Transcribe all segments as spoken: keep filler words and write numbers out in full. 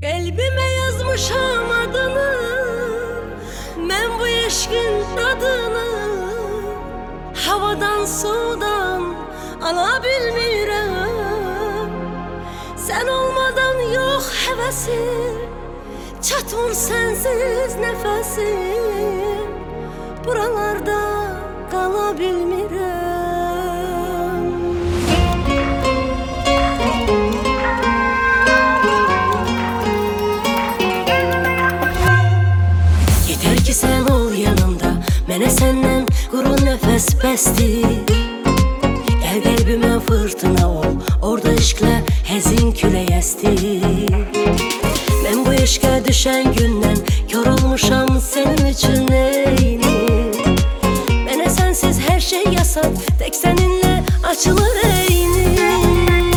Kalbime yazmışam adını, ben bu eşkin tadını havadan sudan alabilmirəm. Sen olmadan yok hevesim, çatmır sensiz nefesim, buralarda kalabilmirəm. Yeter ki sen ol yanımda, mənə səndən quru nəfəs bəsdir. Gel kalbime fırtına ol, orada eşklə həzin külək əstir. Mən bu eşkə düşən gündən kör olmuşam senin üçün neynim. Mənə sensiz her şey yasak, tek seninle açılır eynim.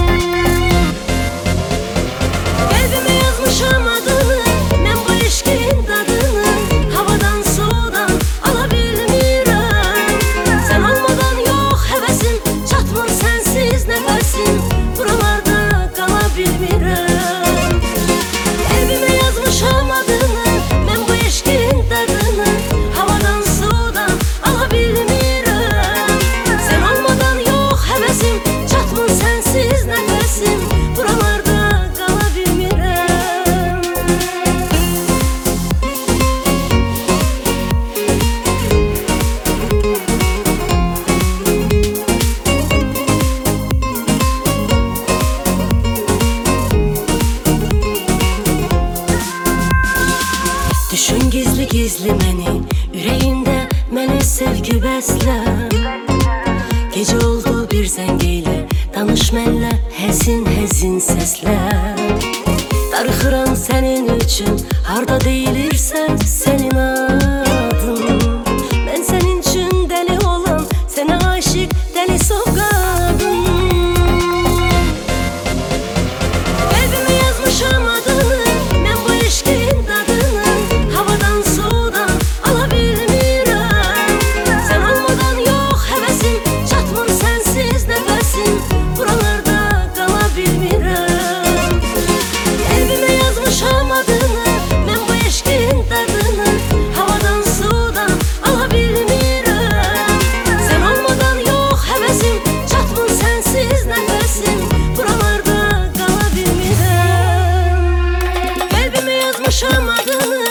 Kalbime yazmışam adını, mən bu eşkin tadını havadan sudan alabilmirəm. Sen olmadan yok hevesim, çatmır sensiz nefesim, buralarda kalabilmirəm. Kalbime yazmışam adını, mən bu eşkin tadını havadan sudan alabilmirəm. Sen olmadan yok hevesim, çatmır sensiz nefesim, buralarda kalabilmirəm. Düşün gizli gizli məni, ürəyində məni sevgi bəslə. Gecə oldu bir zəng eylə, danış mənlə həzin həzin səslə. Darıxıram sənin üçün, harda deyilirsən sənin adın. Mən sənin üçün dəli olan, sənə aşiq dəli soğqadım. Kalbime yazmışam adını, mən bu eşkin tadını havadan sudan alabilmirəm. Sen olmadan yok hevesim, çatmır sensiz nefesim, buralarda kalabilmirəm. Kalbime yazmışam adını, mən bu eşkin tadını havadan sudan alabilmirəm. Sen olmadan yok hevesim, çatmır sensiz nefesim, buralarda kalabilmirəm. Kalbime yazmışam adını,